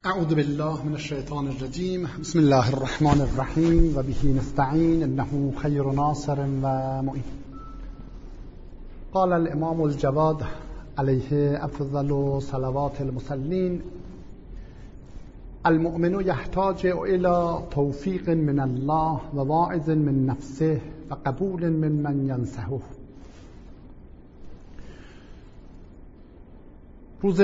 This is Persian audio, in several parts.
اعوذ بالله من الشیطان الرجیم. بسم الله الرحمن الرحیم و به نستعین انه خیر ناصر و معین. قال الامام الجواد علیه افضل صلوات المصلین: المؤمن یحتاج الى توفیق من الله و واعظ من نفسه و قبول من ینصحه. روز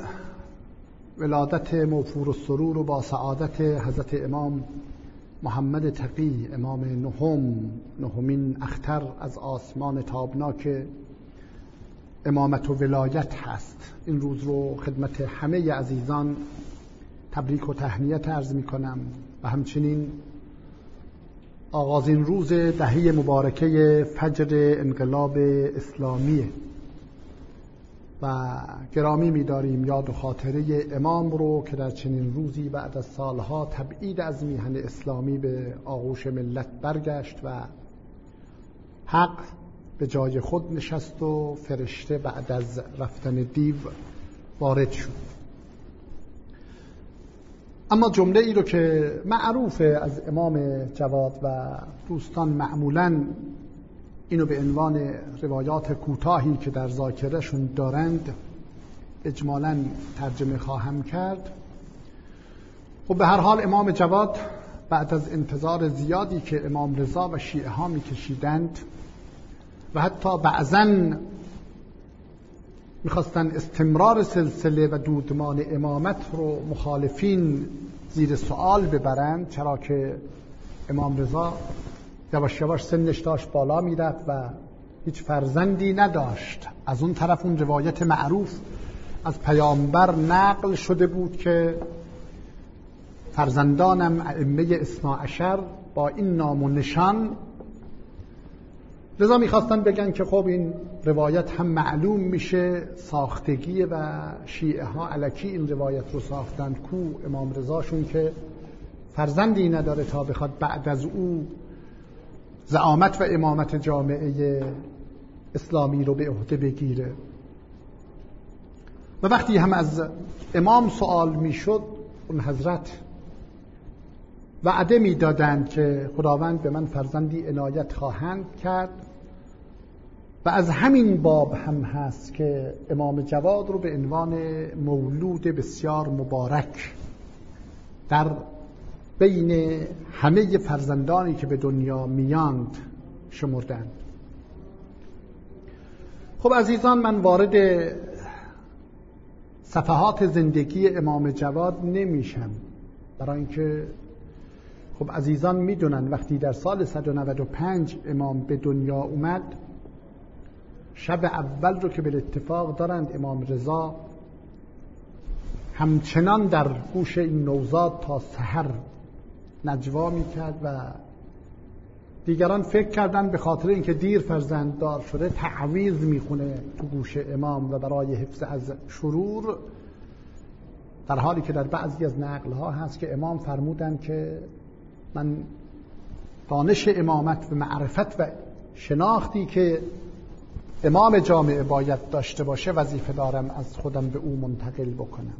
ولادت موفور السرور و با سعادت حضرت امام محمد تقی، امام نهمین اختر از آسمان تابناک امامت و ولایت هست. این روز رو خدمت همه عزیزان تبریک و تهنیت عرض می کنم و همچنین آغازین روز دهه مبارکه فجر انقلاب اسلامیه و گرامی می‌داریم یاد و خاطره امام رو که در چنین روزی بعد از سالها تبعید از میهن اسلامی به آغوش ملت برگشت و حق به جای خود نشست و فرشته بعد از رفتن دیو وارد شد. اما جمله ای رو که معروفه از امام جواد و دوستان معمولاً اینو به عنوان روایات کوتاهی که در ذاکرهشون دارند اجمالاً ترجمه خواهم کرد. خب به هر حال امام جواد بعد از انتظار زیادی که امام رضا و شیعه ها میکشیدند و حتی بعضاً میخواستن استمرار سلسله و دودمان امامت رو مخالفین زیر سوال ببرند، چرا که امام رضا یواش یواش سنش داشت بالا میرفت و هیچ فرزندی نداشت. از اون طرف اون روایت معروف از پیامبر نقل شده بود که فرزندانم ائمه اثنا عشر با این نام و نشان. لذا میخواستن بگن که خب این روایت هم معلوم میشه ساختگی و شیعه ها الکی این روایت رو ساختند کو امام رضاشون که فرزندی نداره تا بخواد بعد از او زعامت و امامت جامعه اسلامی رو به عهده بگیره. و وقتی هم از امام سوال میشد اون حضرت وعده میدادند که خداوند به من فرزندی عنایت خواهند کرد و از همین باب هم هست که امام جواد رو به عنوان مولود بسیار مبارک در بین همه فرزندانی که به دنیا میاند شمردند. خب عزیزان، من وارد صفحات زندگی امام جواد نمیشم، برای اینکه خب عزیزان میدونن وقتی در سال 195 امام به دنیا اومد، شب اول رو که به اتفاق دارند امام رضا همچنان در گوش این نوزاد تا سحر نجوا میکرد و دیگران فکر کردن به خاطر اینکه دیر فرزنددار شده تعویذ میخونه تو گوش امام و برای حفظ از شرور، در حالی که در بعضی از نقلها هست که امام فرمودن که من دانش امامت و معرفت و شناختی که امام جامعه باید داشته باشه وظیفه دارم از خودم به او منتقل بکنم.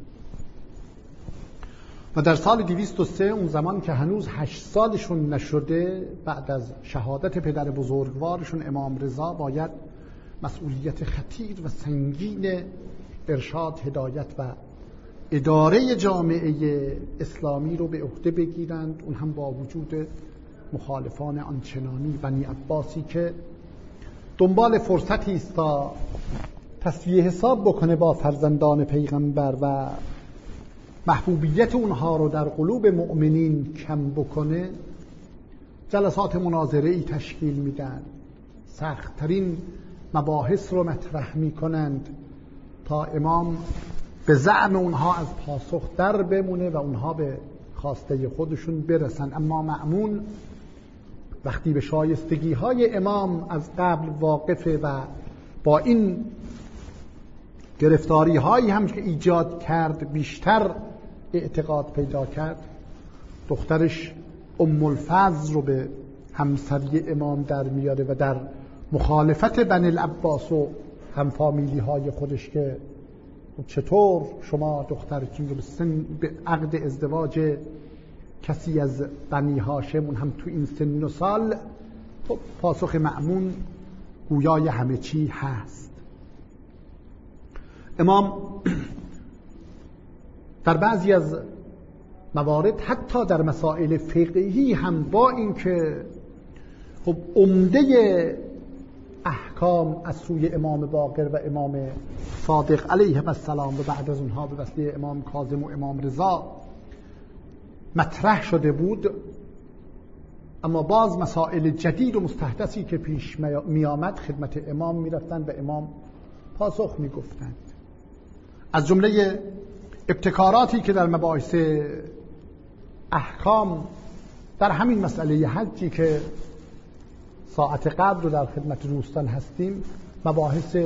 و در سال 203 اون زمان که هنوز 8 سالشون نشده، بعد از شهادت پدر بزرگوارشون امام رضا باید مسئولیت خطیر و سنگین ارشاد، هدایت و اداره جامعه اسلامی رو به عهده بگیرند، اون هم با وجود مخالفان آنچنانی بنی عباسی که دنبال فرصتی است تا تسویه حساب بکنه با فرزندان پیغمبر و محبوبیت اونها رو در قلوب مؤمنین کم بکنه. جلسات مناظره‌ای تشکیل میدن، سخت‌ترین مباحث رو مطرح میکنند تا امام به زعم اونها از پاسخ در بمونه و اونها به خواسته خودشون برسن. اما مأمون وقتی به شایستگی های امام از قبل واقفه و با این گرفتاری هایی هم که ایجاد کرد بیشتر اعتقاد پیدا کرد، دخترش ام الفضل رو به همسری امام در میاره و در مخالفت بنی العباس و همفامیلی های خودش که چطور شما دخترتون رو به عقد ازدواج کسی از بنی هاشم هم تو این سن و سال؟ خب پاسخ مأمون گویای همه چی هست. امام در بعضی از موارد حتی در مسائل فقهی هم با اینکه خب عمده احکام از سوی امام باقر و امام صادق علیهم السلام و بعد از اونها به وسیله امام کاظم و امام رضا مطرح شده بود، اما باز مسائل جدید و مستحدثی که پیش می آمد خدمت امام می رفتن و امام پاسخ می گفتند. از جمله ابتکاراتی که در مباحث احکام در همین مسئله حجی که ساعت قبل رو در خدمت دوستان هستیم، مباحث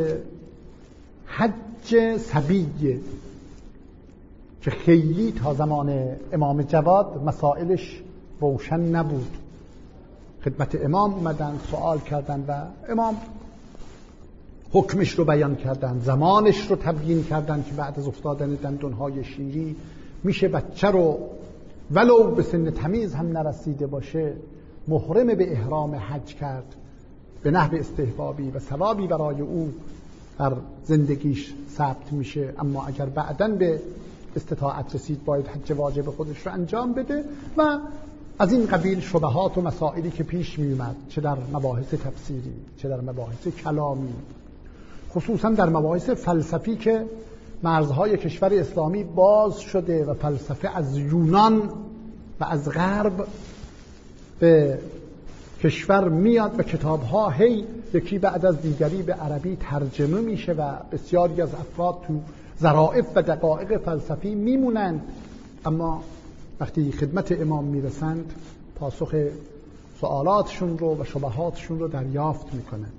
حج صبیه که خیلی تا زمان امام جواد مسائلش روشن نبود. خدمت امام اومدن سوال کردن و امام حکمش رو بیان کردن، زمانش رو تبیین کردن که بعد از افتادن دندونهای شیری میشه بچه رو ولو به سن تمیز هم نرسیده باشه محرم به احرام حج کرد به نحو استحبابی و ثوابی برای او در زندگیش ثبت میشه، اما اگر بعداً به استطاعت رسید باید حج واجب خودش رو انجام بده و از این قبیل شبهات و مسائلی که پیش میومد، چه در مباحث تفسیری چه در مباحث کلامی، خصوصا در مباحث فلسفی که مرزهای کشور اسلامی باز شده و فلسفه از یونان و از غرب به کشور میاد و کتابها هی یکی بعد از دیگری به عربی ترجمه میشه و بسیاری از افراد تو ظرائف و دقایق فلسفی میمونند، اما وقتی خدمت امام میرسند پاسخ سوالاتشون رو و شبهاتشون رو دریافت میکنند.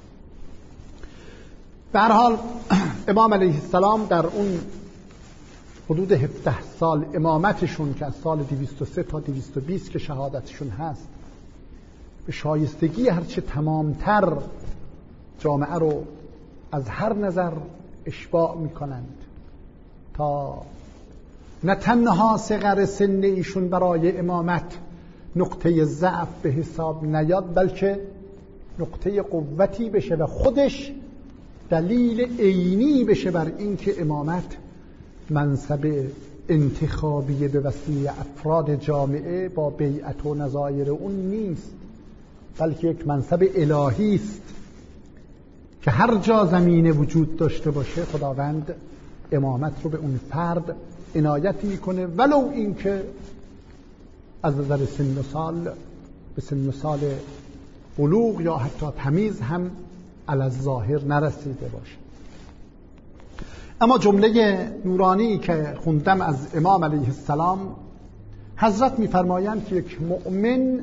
به هر حال امام علیه السلام در اون حدود 17 سال امامتشون که از سال 203 تا 220 که شهادتشون هست به شایستگی هرچه تمامتر جامعه رو از هر نظر اشباع میکنند تا نه تنها صغر سن ایشون برای امامت نقطه ضعف به حساب نیاد، بلکه نقطه قوتی بشه و خودش دلیل عینی بشه بر اینکه امامت منصب انتخابی به وسیله افراد جامعه با بیعت و نظایر اون نیست، بلکه یک منصب الهی است که هر جا زمینه وجود داشته باشه خداوند امامت رو به اون فرد عنایت میکنه، ولو اینکه از نظر سن و سال به سن و سال بلوغ یا حتی تمیز هم علی الظاهر نرسیده باشه. اما جمله نورانی که خوندم از امام علیه السلام، حضرت میفرمایند که یک مؤمن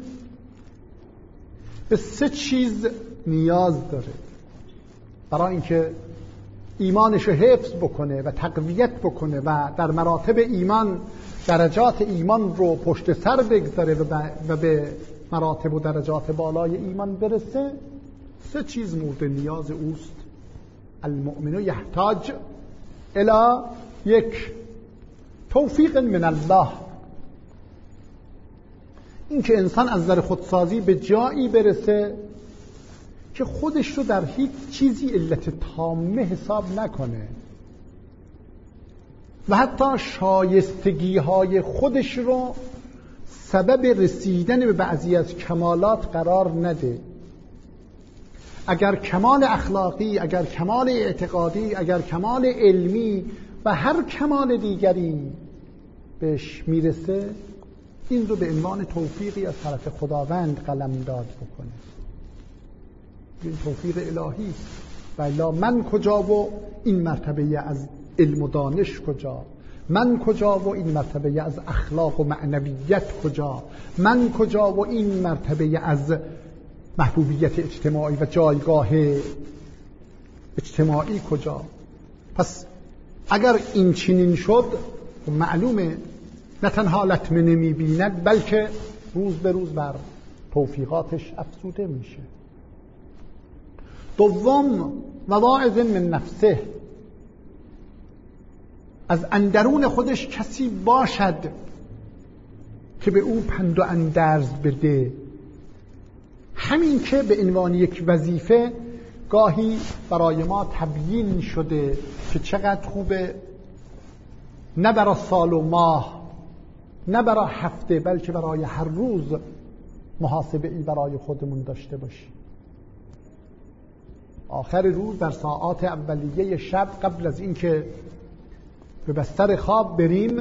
به 3 چیز نیاز داره برای اینکه ایمانش رو حفظ بکنه و تقویت بکنه و در مراتب ایمان درجات ایمان رو پشت سر بگذاره و به مراتب و درجات بالای ایمان برسه. 3 چیز مورد نیاز اوست. المؤمن یحتاج الی 1 توفیق من الله، این که انسان از نظر خودسازی به جایی برسه که خودش رو در هیچ چیزی علت تامه حساب نکنه و حتی شایستگی های خودش رو سبب رسیدن به بعضی از کمالات قرار نده. اگر کمال اخلاقی، اگر کمال اعتقادی، اگر کمال علمی و هر کمال دیگری بهش میرسه، این رو به عنوان توفیقی از طرف خداوند قلمداد بکنه. این توفیق الهی است. و الا من کجا و این مرتبه از علم و دانش کجا؟ من کجا و این مرتبه از اخلاق و معنویت کجا؟ من کجا و این مرتبه از محبوبیت اجتماعی و جایگاه اجتماعی کجا؟ پس اگر این چنین شد معلومه نه تنها لطمه نمی بیند، بلکه روز به روز بر توفیقاتش افزوده میشه. دوم، مواعظ من نفسه، از اندرون خودش کسی باشد که به او پند و اندرز بده. همین که به عنوان یک وظیفه گاهی برای ما تبیین شده که چقدر خوبه نه برای سال و ماه، نه برای هفته، بلکه برای هر روز محاسبه ای برای خودمون داشته باشیم. آخر روز در ساعات اولیه شب قبل از اینکه به بستر خواب بریم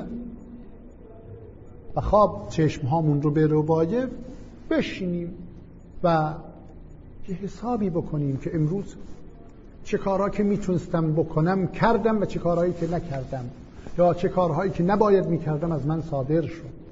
و خواب چشمهامون رو بربایه، بشینیم و یه حسابی بکنیم که امروز چه کارهایی که میتونستم بکنم کردم و چه کارهایی که نکردم، یا چه کارهایی که نباید میکردم از من صادر شد.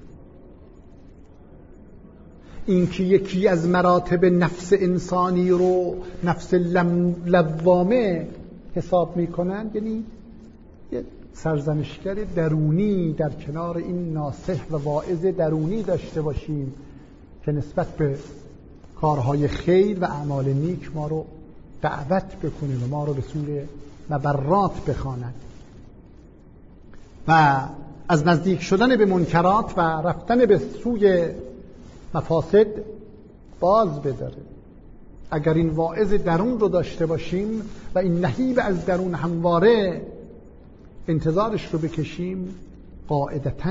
این که یکی از مراتب نفس انسانی رو نفس لوامه حساب میکنن، یعنی یه سرزنشگر درونی در کنار این ناصح و واعظ درونی داشته باشیم که نسبت به کارهای خیر و اعمال نیک ما رو دعوت بکنه و ما رو به سوی مبرات بخواند و از نزدیک شدن به منکرات و رفتن به سوی مفاسد باز بداره. اگر این واعظ درون رو داشته باشیم و این نهیب از درون همواره انتظارش رو بکشیم، قاعدتاً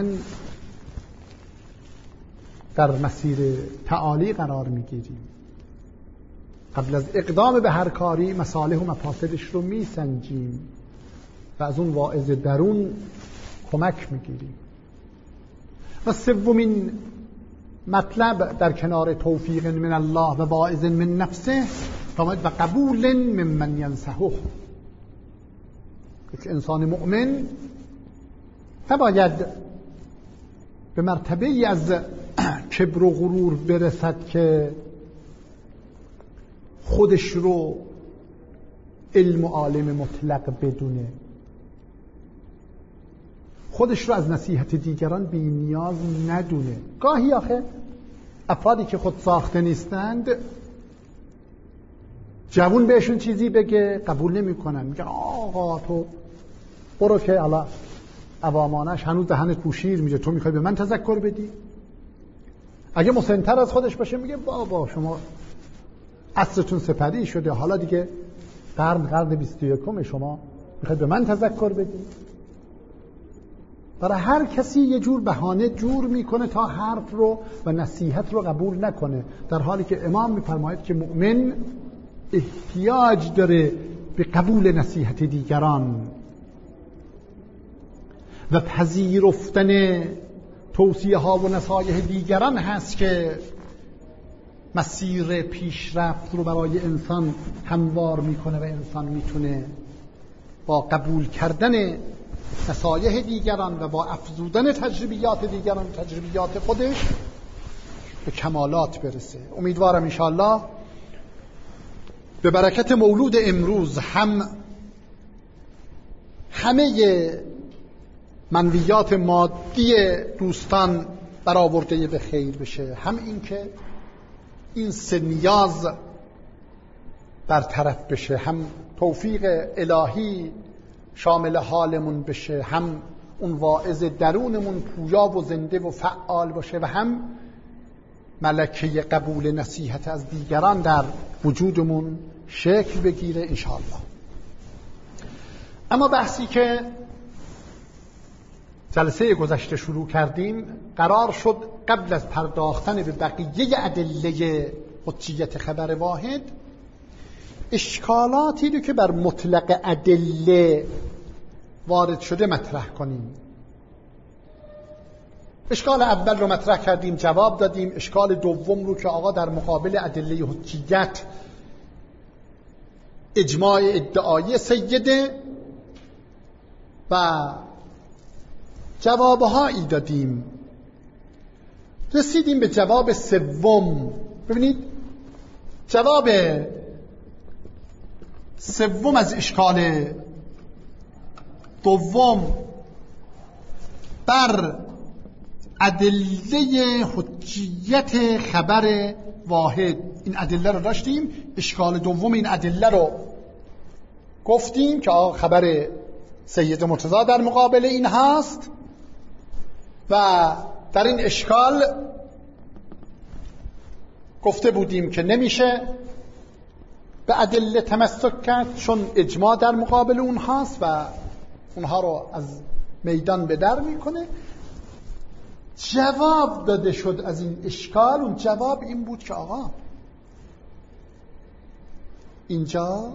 در مسیر تعالی قرار میگیریم. قبل از اقدام به هر کاری مصالح و مفاسدش رو میسنجیم و از اون واعظ درون کمک میگیریم. و سومین مطلب در کنار توفیق من الله و واعظ من نفسه فرمود و قبول ممن ینصحه. یک انسان مؤمن نباید به مرتبه ای از کبر و غرور برسد که خودش رو علم و عالم مطلق بدونه، خودش رو از نصیحت دیگران بی نیاز ندونه. گاهی آخه افرادی که خود ساخته نیستند، جوون بهشون چیزی بگه قبول نمی کنن، میگن آقا تو برو که الله عوامانش هنوز دهنت بوشیر میگه، تو میخوای به من تذکر بدی؟ اگه مسن‌تر از خودش باشه میگه بابا شما عصرتون سپری شده، حالا دیگه قرن 21 شما میخواید به من تذکر بدی؟ برای هر کسی یه جور بهانه جور میکنه تا حرف رو و نصیحت رو قبول نکنه، در حالی که امام میفرماید که مؤمن احتیاج داره به قبول نصیحت دیگران و پذیرفتن توصیه ها و نصایح دیگران هست که مسیر پیشرفت رو برای انسان هموار میکنه و انسان میتونه با قبول کردن نصایح دیگران و با افزودن تجربیات دیگران تجربیات خودش به کمالات برسه. امیدوارم انشاءالله به برکت مولود امروز هم همه منویات مادی دوستان برآورده به خیر بشه، هم این که این سه نیاز برطرف بشه، هم توفیق الهی شامل حالمون بشه، هم اون واعظ درونمون پویا و زنده و فعال باشه و هم ملکه قبول نصیحت از دیگران در وجودمون شکل بگیره انشاءالله. اما بحثی که جلسه گذشته شروع کردیم قرار شد قبل از پرداختن به بقیه ادله حجیت خبر واحد اشکالاتی رو که بر مطلق ادله وارد شده مطرح کنیم. اشکال اول رو مطرح کردیم، جواب دادیم. اشکال دوم رو که آقا در مقابل ادله حجیت اجماع ادعایی سیده و جوابهایی دادیم. رسیدیم به جواب سوم. ببینید جواب سوم از اشکال دوم بر ادله حجیت خبر واحد، این ادله رو داشتیم. اشکال دوم این ادله رو گفتیم که خبر سید مرتضی در مقابل این هست و در این اشکال گفته بودیم که نمیشه به ادله تمسک کرد چون اجماع در مقابل اون هست و اونها رو از میدان به در میکنه. جواب داده شد از این اشکال. اون جواب این بود که آقا اینجا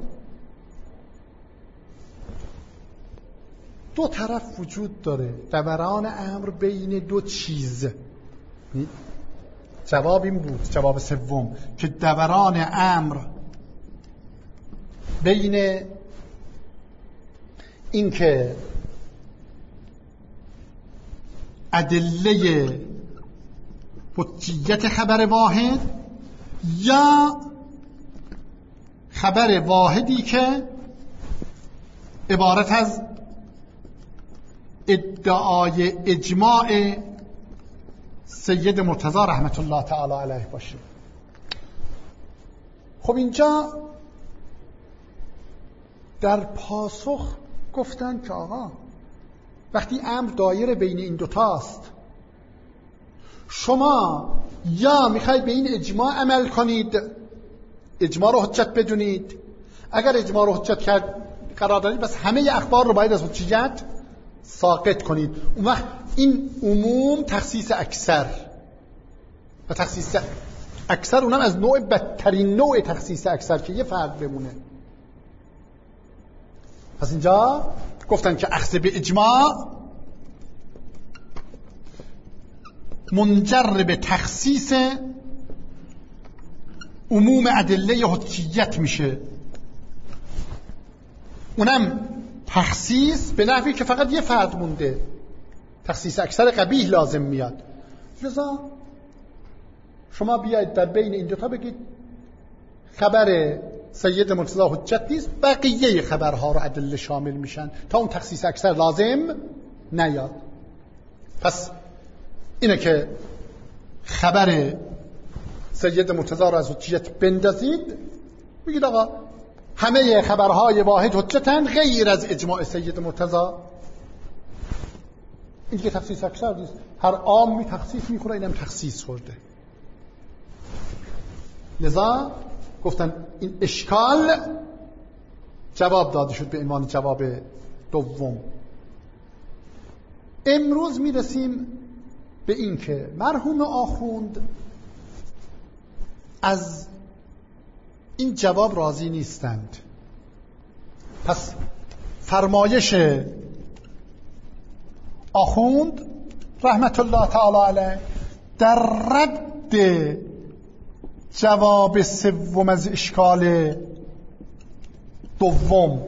دو طرف وجود داره، دوران امر بین دو چیز. جواب این بود، جواب سوم، که دوران امر بین این که ادله حجیت خبر واحد یا خبر واحدی که عبارت از ادعای اجماع سید مرتضی رحمت الله تعالی علیه باشه. خب اینجا در پاسخ گفتن که آقا وقتی امر دایر بین این دوتاست، شما یا میخواید به این اجماع عمل کنید، اجماع رو حجت بدونید، اگر اجماع رو حجت قرار دادید بس همه اخبار رو باید از حجیت ساقط کنید. اون وقت این عموم تخصیص اکثر و تخصیص اکثر اونم از نوع بدترین نوع تخصیص اکثر که یه فرد بمونه. پس اینجا گفتن که اخذ به اجماع منجر به تخصیص عموم ادله حجیت میشه، اونم تخصیص به نحوی که فقط یه فرد مونده، تخصیص اکثر قبیح لازم میاد. لذا شما بیاید در بین این دوتا بگید خبر سید مرتضی حجت نیست، بقیه خبرها رو ادله شامل میشن تا اون تخصیص اکثر لازم نیاد. پس اینه که خبر سید مرتضی رو از حجت بندازید، بگید آقا همه خبرهای واحد حجتن غیر از اجماع سید مرتضی. این که تخصیص اکثر نیست، هر عامی تخصیص میخوره، اینم تخصیص خورده. لذا گفتن این اشکال جواب داده شد به عنوان جواب دوم. امروز میرسیم به این که مرحوم آخوند از این جواب راضی نیستند. پس فرمایش آخوند رحمت الله تعالی علیه در رد جواب سوم از اشکال دوم،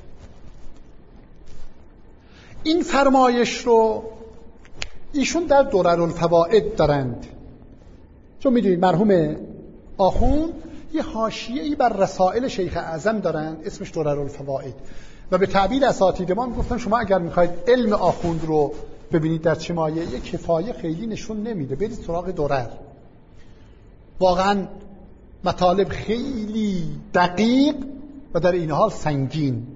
این فرمایش رو ایشون در دررالفوائد دارند. چون میدونید مرحوم آخوند یه حاشیه‌ای بر رسائل شیخ اعظم دارند اسمش دررالفوائد و به تعبیر اساتید ما میگفتن شما اگر میخواید علم آخوند رو ببینید در چه مایه، یه کفایه خیلی نشون نمیده، برید سراغ درر. واقعا مطالب خیلی دقیق و در این حال سنگین،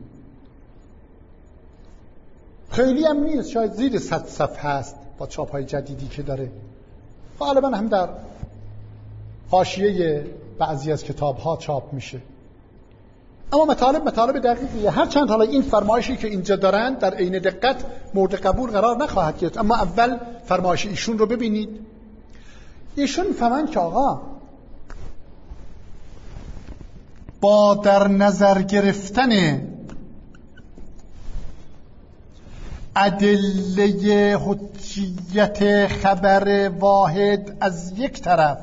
خیلی هم نیست، شاید زیر 100 صفحه هست با چاپ‌های جدیدی که داره، غالبا هم در حاشیه بعضی از کتاب‌ها چاپ میشه. اما مطالب دقیقیه، هرچند حالا این فرمایشی که اینجا دارن در عین دقت مورد قبول قرار نخواهد گرفت، اما اول فرمایش ایشون رو ببینید. ایشون فهمن که آقا با در نظر گرفتن ادله حجیت خبر واحد از یک طرف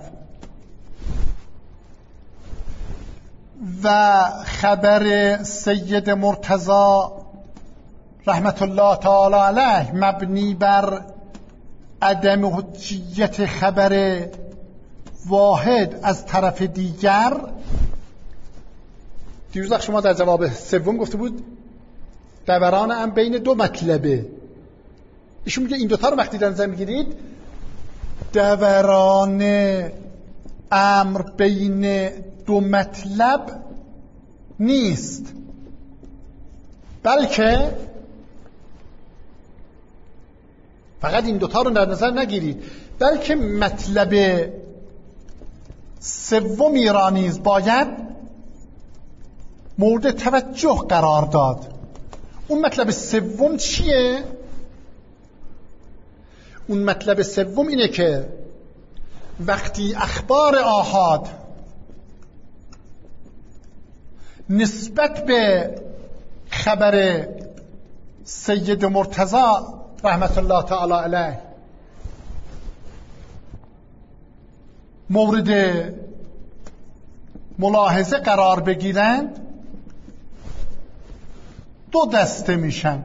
و خبر سید مرتضی رحمت الله تعالی علیه مبنی بر عدم حجیت خبر واحد از طرف دیگر، دیروز شما در جواب سوم گفته بود دوران هم بین دو مطلبه. ایشون میگه این دوتا رو وقتی در نظر میگیرید دوران امر بین دو مطلب نیست، بلکه فقط این دوتا رو در نظر نگیرید، بلکه مطلب سومی را نیز باید مورد توجه قرار داد. اون مطلب سوم چیه؟ اون مطلب سوم اینه که وقتی اخبار آحاد نسبت به خبر سید مرتضی رحمت الله تعالی علیه مورد ملاحظه قرار بگیرند، دو دسته میشن.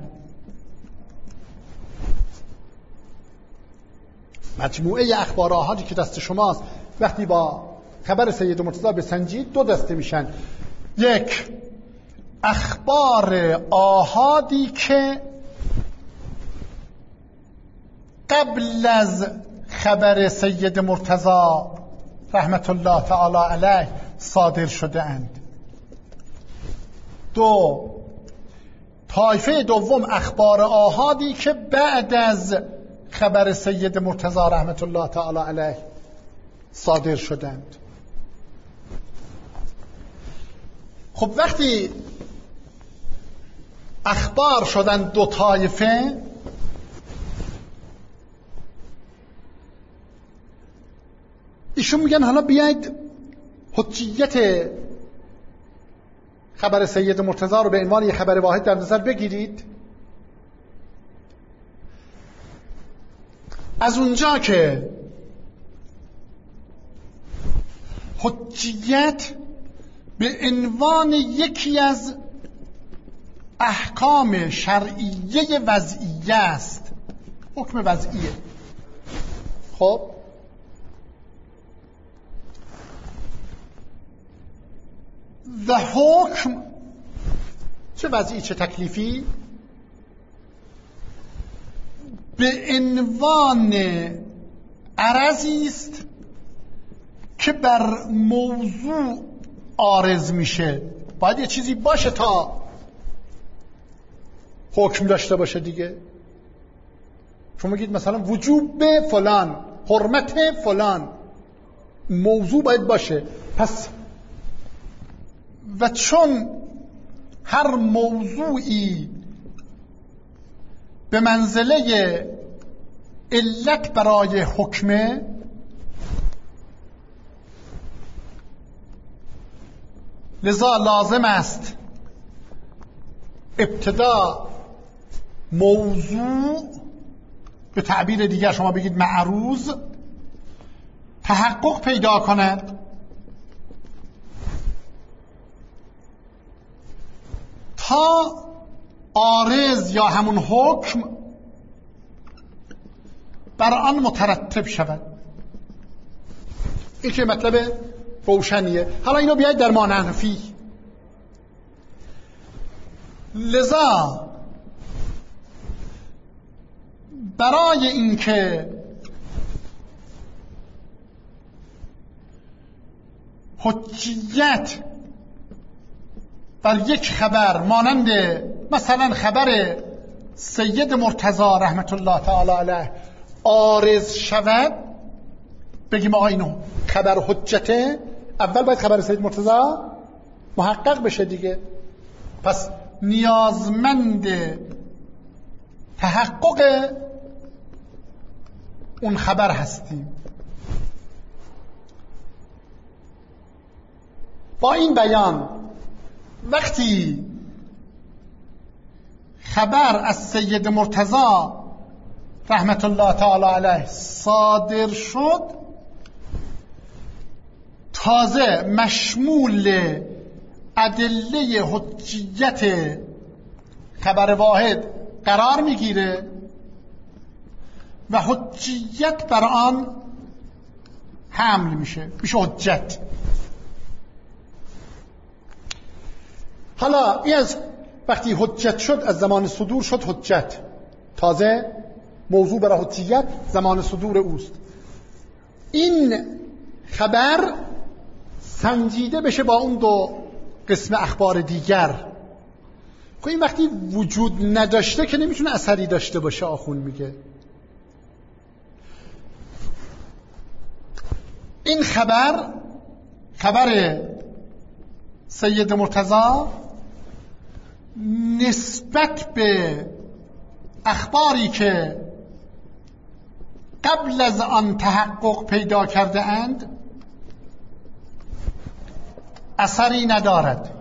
مجموعه اخبار آحادی که دست شماست وقتی با خبر سید مرتضی بسنجید دو دسته میشن. یک، اخبار آحادی که قبل از خبر سید مرتضی رحمت الله تعالی علیه صادر شده اند. دو، طایفه دوم اخبار آحادی که بعد از خبر سید مرتضی رحمت الله تعالی علیه صادر شدند. خب وقتی اخبار شدن دو طایفه، ایشون میگن حالا بیاید حجیت خبر سید مرتضی رو به عنوان یک خبر واحد در نظر بگیرید. از اونجا که حجیت به عنوان یکی از احکام شرعیه وضعیه است، حکم وضعیه. خب و حکم چه وضعی چه تکلیفی به عنوان عرضی است که بر موضوع عارض میشه. باید یه چیزی باشه تا حکم داشته باشه دیگه. شما میگید مثلا وجوب فلان، حرمت فلان، موضوع باید باشه. پس و چون هر موضوعی به منزله علت برای حکمه، لذا لازم است ابتدا موضوع، به تعبیر دیگر شما بگید معروض، تحقق پیدا کند تا عارض یا همون حکم بر آن مترتب شود. این که مطلب روشنیه. حالا اینو بیاید در مانحنفی. لذا برای اینکه حجیت بر یک خبر مانند مثلا خبر سید مرتضی رحمت الله تعالی علیه عارض شود، بگیم آقا اینو خبر حجته، اول باید خبر سید مرتضی محقق بشه دیگه. پس نیازمند تحقق اون خبر هستیم. با این بیان وقتی خبر از سید مرتضی رحمت الله تعالی علیه صادر شد، تازه مشمول ادله حجیت خبر واحد قرار میگیره و حجیت بر آن حمل میشه حجت. حالا این از وقتی حجت شد، از زمان صدور شد حجت، تازه موضوع برای حجیت زمان صدور اوست. این خبر سنجیده بشه با اون دو قسم اخبار دیگر. خب این وقتی وجود نداشته که نمیتونه اثری داشته باشه. آخون میگه این خبر سید مرتضی نسبت به اخباری که قبل از آن تحقق پیدا کرده اند اثری ندارد.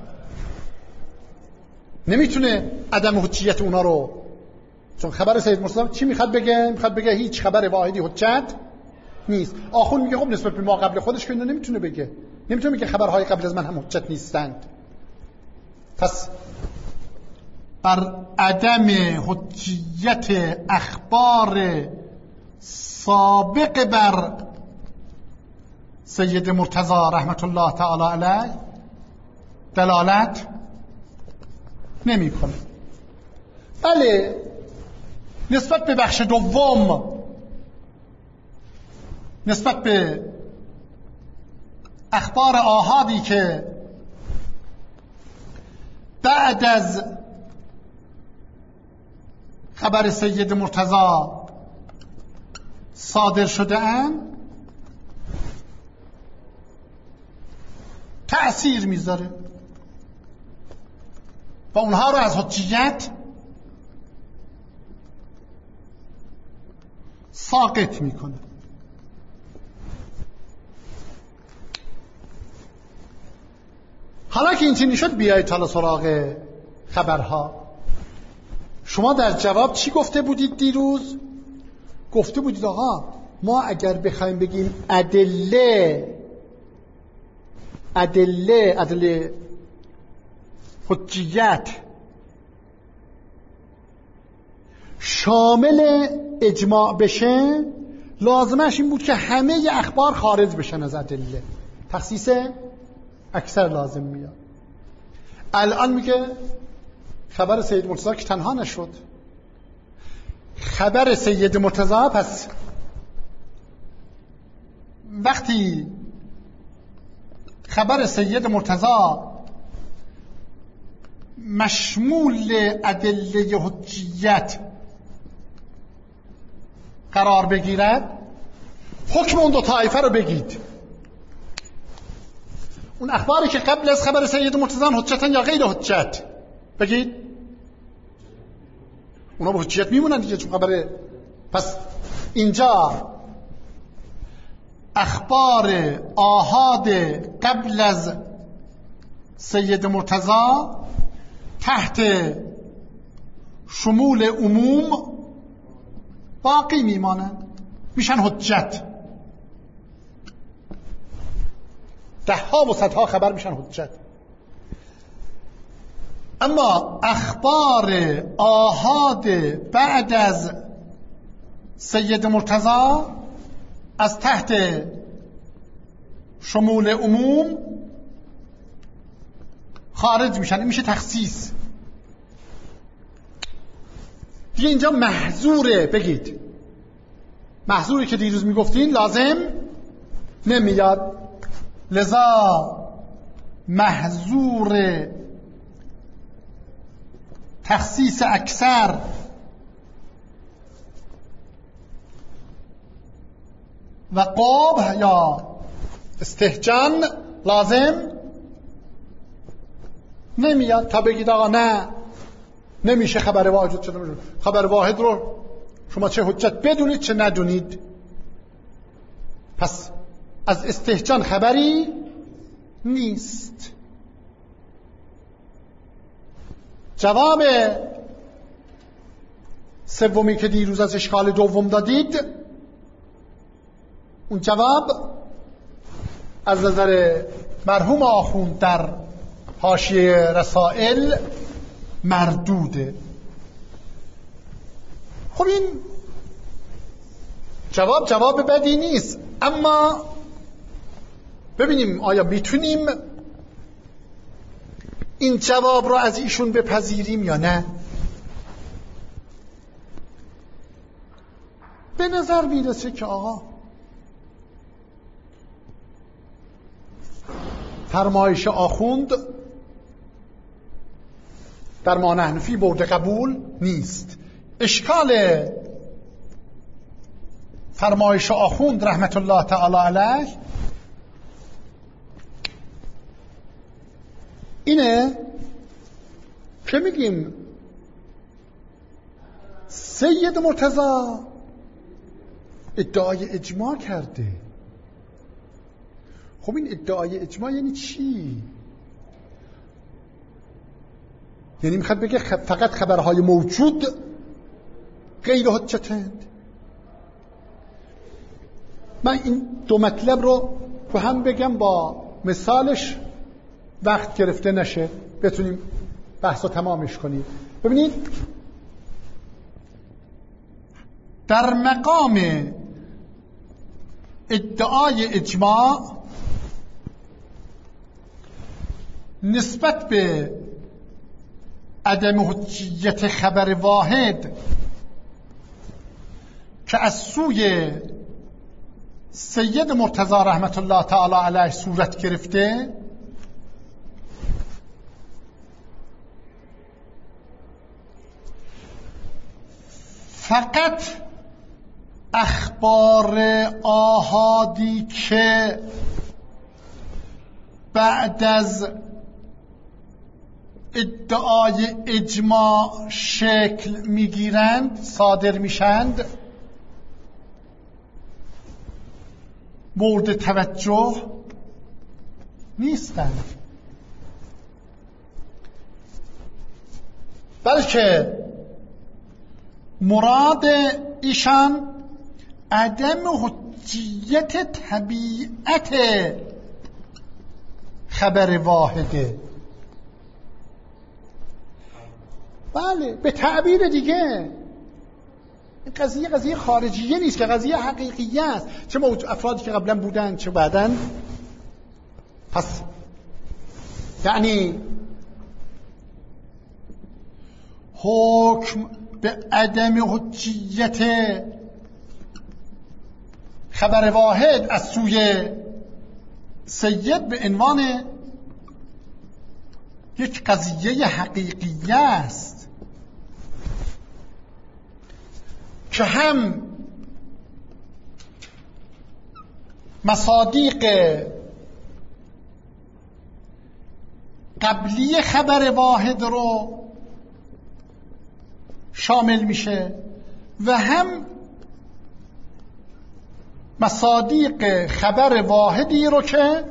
نمیتونه عدم حجیت اونا رو، چون خبر سید مرتضی چی میخواد بگه؟ میخواد بگه هیچ خبر واحدی حجت نیست. آخوند میگه خب نسبت به ما قبل خودش که اینو نمیتونه بگه، نمیتونه بگه خبرهای قبل از من هم حجت نیستند. پس بر عدم حجیت اخبار سابق بر سید مرتضی رحمت الله تعالی علیه دلالت نمی کنه. بله، نسبت به بخش دوم، نسبت به اخبار آحادی که بعد از خبر سید مرتضی صادر شده اند تأثیر میذاره و اونها رو از حجیت ساقط میکنه. حالا که این چنین شد، بیایید حالا سراغ خبرها. شما در جواب چی گفته بودید دیروز؟ گفته بودید آقا ما اگر بخوایم بگیم ادله حجیت شامل اجماع بشه، لازمش این بود که همه اخبار خارج بشن از ادله، تخصیص اکثر لازم میاد. الان میگه خبر سید مرتضی که تنها نشد، خبر سید مرتضی پس وقتی خبر سید مرتضی مشمول ادله حجیت قرار بگیرد، حکم اون دو طایفه رو بگید. اون اخباری که قبل از خبر سید مرتضی حجتن یا غیر حجت بگید، اونا به حجیت میمونن دیگه، چون خبر. پس اینجا اخبار آحاد قبل از سید مرتضی تحت شمول عموم باقی میمانن، میشن حجت. ده ها و صدها خبر میشن حجت. اما اخبار آحاد بعد از سید مرتضی از تحت شمول عموم خارج میشن، میشه تخصیص دیگه. اینجا محظوره، بگید محظوری که دیروز میگفتین لازم نمیاد. لذا محظور تخصیص اکثر و قبح یا استهجان لازم نمیاد تا بگید آقا نه نمیشه خبر واحد شده. خبر واحد رو شما چه حجت بدونید چه ندونید. پس از استهجان خبری نیست. جواب سومی که دیروز از اشکال دوم دادید، اون جواب از نظر مرحوم آخوند در حاشیه رسائل مردوده. خب این جواب بدی نیست، اما ببینیم آیا میتونیم این جواب رو از ایشون بپذیریم یا نه. به نظر میرسه که آقا فرمایش آخوند در ما نحن فی برد قبول نیست. اشکال فرمایش آخوند رحمت الله تعالی علیه اینه که میگیم سید مرتضی ادعای اجماع کرده. خب این ادعای اجماع یعنی چی؟ یعنی میخواد بگه فقط خبرهای موجود غیر حجتند. من این دو مطلب رو با هم بگم با مثالش وقت گرفته نشه، بتونیم بحث رو تمامش کنیم. ببینید در مقام ادعای اجماع نسبت به عدم حجیت خبر واحد که از سوی سید مرتضی رحمت الله تعالی علیه صورت گرفته، فقط اخبار آحادی که بعد از ادعای اجماع شکل میگیرند، صادر میشند، مورد توجه نیستند، بلکه مراد ایشان عدم حجیت طبیعت خبر واحده. بله، به تعبیر دیگه این قضیه خارجیه نیست که قضیه حقیقیه است، چه افرادی که قبلا بودن چه بعدن. پس یعنی حکم به عدم حجیت خبر واحد از سوی سید به عنوان یک قضیه حقیقیه است که هم مصادیق قبلی خبر واحد رو شامل میشه و هم مصادیق خبر واحدی رو که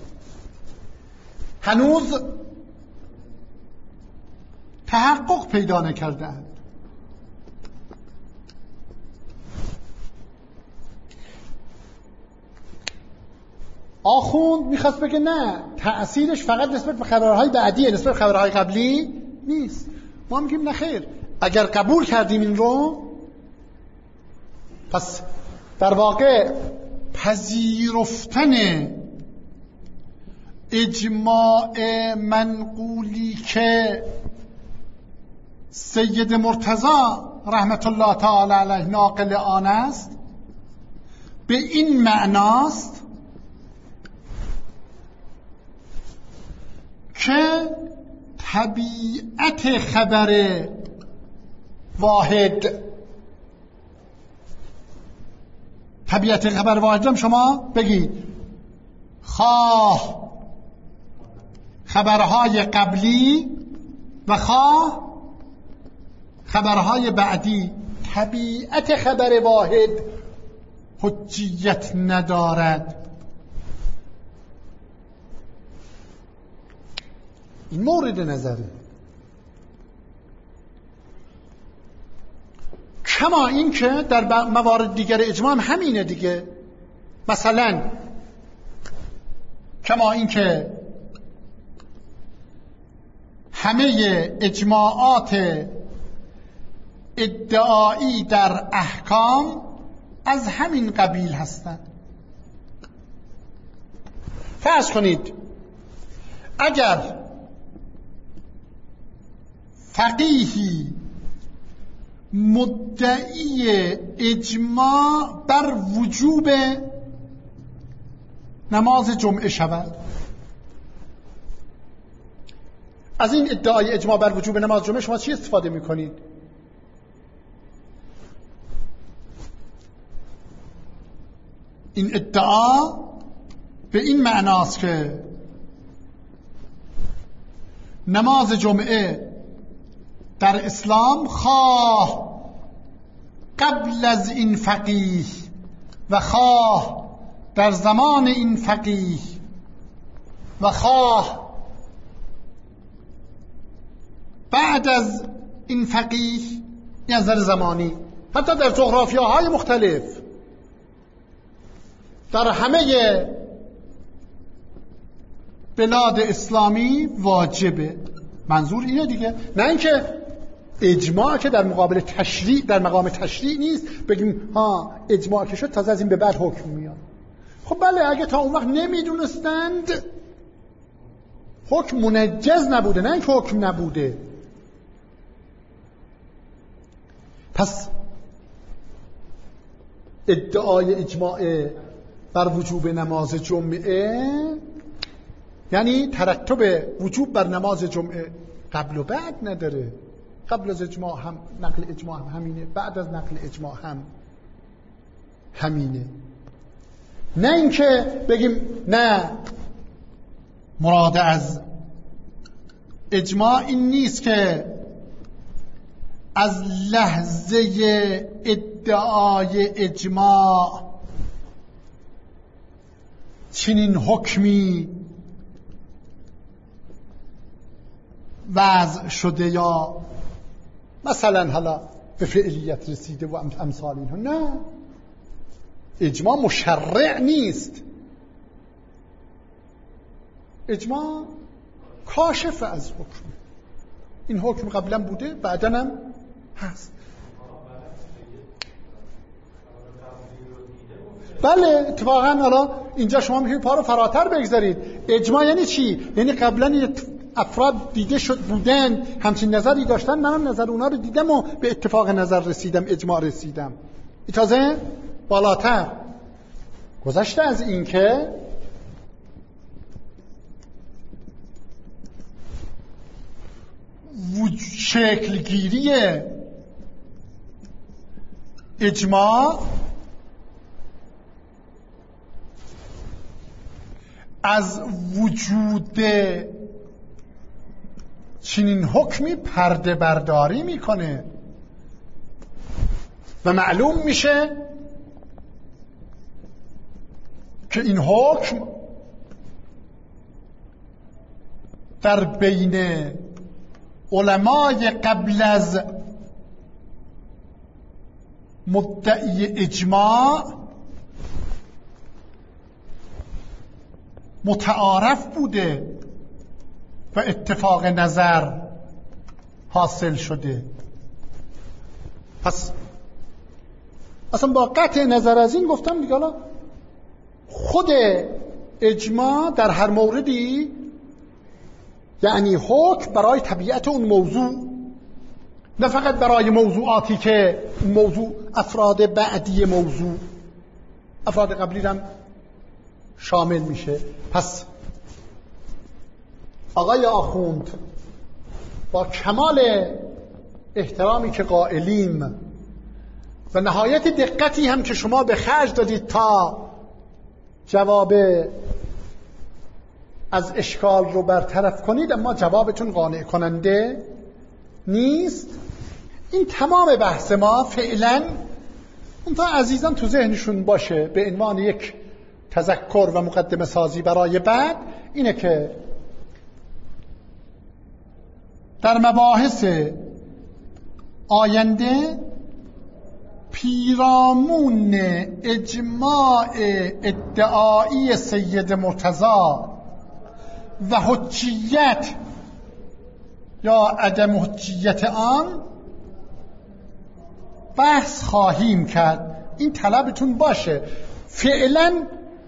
هنوز تحقق پیدا نکردند. آخوند میخواست بگه نه، تأثیرش فقط نسبت به خبرهای بعدیه، نسبت به خبرهای قبلی نیست. ما میگیم نه خیر، اگر قبول کردیم این رو، پس در واقع پذیرفتن اجماع منقولی که سید مرتضی رحمت الله تعالی علیه ناقل آن است به این معناست که طبیعت خبر واحد، طبیعت خبر واحد هم شما بگید خواه خبرهای قبلی و خواه خبرهای بعدی، طبیعت خبر واحد حجیت ندارد. این مورد نظره. کما این که در موارد دیگر اجماع هم همینه دیگه. مثلا کما این که همه اجماعات ادعایی در احکام از همین قبیل هستند. فرض کنید اگر فقیهی مدعی اجماع بر وجوب نماز جمعه شود، از این ادعای اجماع بر وجوب نماز جمعه شما چی استفاده میکنید؟ این ادعا به این معناست که نماز جمعه در اسلام خواه قبل از این فقیه و خواه در زمان این فقیه و خواه بعد از این فقیه، این از نظر زمانی، حتی در جغرافیاهای مختلف در همه بلاد اسلامی واجبه. منظور اینه دیگه، نه اینکه اجماع که در مقابل تشریع، در مقام تشریع نیست بگیم ها اجماع که شد تازه از این به بعد حکم میاد. خب بله، اگه تا اون وقت نمیدونستند حکم منجز نبوده، نه اینکه حکم نبوده. پس ادعای اجماع بر وجوب نماز جمعه یعنی ترتب وجوب بر نماز جمعه قبل و بعد نداره. قبل از اجماع هم نقل اجماع هم همینه، بعد از نقل اجماع هم همینه. نه اینکه بگیم نه مراد از اجماع این نیست که از لحظه ادعای اجماع چنین حکمی وضع شده یا مثلا حالا به فعلیت رسیده و امثال اینها. نه، اجماع مشرع نیست، اجماع کاشف از حکم. این حکم قبلا بوده، بعداً هم هست. بله اتفاقا حالا اینجا شما میتونید پا رو فراتر بگذارید. اجماع یعنی چی؟ یعنی قبلا افراد دیده شد بودن، همچین نظری داشتن، منم نظر اونا رو دیدم و به اتفاق نظر رسیدم، اجماع رسیدم. تازه بالاتر گذشته از این که شکلگیری اجماع از وجود چنین حکمی پرده برداری میکنه و معلوم میشه که این حکم در بین علمای قبل از مدعی اجماع متعارف بوده و اتفاق نظر حاصل شده. پس اصلا با قطع نظر از این گفتم دیگه، حالا خود اجماع در هر موردی یعنی حکم برای طبیعت اون موضوع، نه فقط برای موضوعاتی که موضوع افراد بعدی موضوع، افراد قبلی هم شامل میشه. پس آقای آخوند با کمال احترامی که قائلیم و نهایت دقتی هم که شما به خرج دادید تا جواب از اشکال رو برطرف کنید، اما جوابتون قانع کننده نیست. این تمام بحث ما فعلا اون تا عزیزان تو ذهنشون باشه به عنوان یک تذکر و مقدمه سازی برای بعد، اینه که در مباحث آینده پیرامون اجماع ادعایی سید مرتضی و حجیت یا عدم حجیت آن بحث خواهیم کرد. این طلبتون باشه. فعلا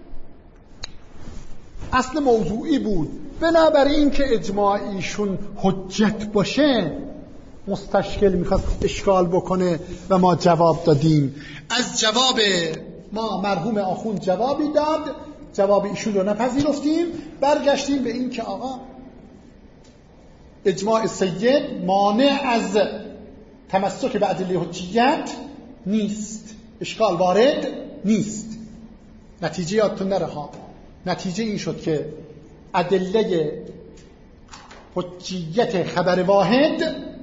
اصل موضوعی بود، بنابراین که اجماعیشون حجت باشه مستشکل میخواست اشکال بکنه و ما جواب دادیم. از جواب ما مرحوم آخوند جوابی داد، جواب ایشون رو نپذیرفتیم، برگشتیم به این که آقا اجماع سید مانع از تمسک به ادله حجیت نیست، اشکال وارد نیست. نتیجه یادتون نره ها، نتیجه این شد که ادله حجیت خبر واحد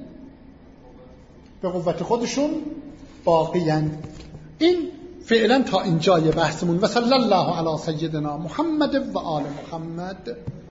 به قوت خودشون باقی‌اند. این فعلا تا اینجای بحثمون و صلی الله علی سیدنا محمد و آل محمد.